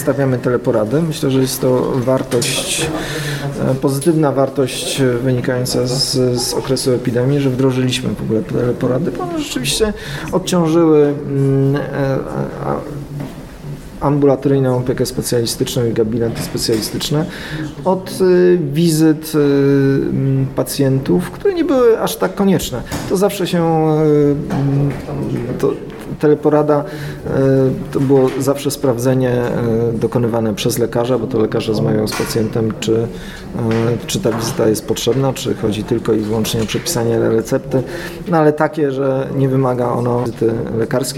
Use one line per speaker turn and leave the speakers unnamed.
Stawiamy teleporady. Myślę, że jest to wartość, pozytywna wartość wynikająca z okresu epidemii, że wdrożyliśmy w ogóle teleporady, bo one rzeczywiście odciążyły ambulatoryjną opiekę specjalistyczną i gabinety specjalistyczne od wizyt pacjentów, które nie były aż tak konieczne. To zawsze się teleporada to było zawsze sprawdzenie dokonywane przez lekarza, bo to lekarz rozmawiał z pacjentem, czy ta wizyta jest potrzebna, czy chodzi tylko i wyłącznie o przepisanie recepty, no ale takie, że nie wymaga ono wizyty lekarskiej.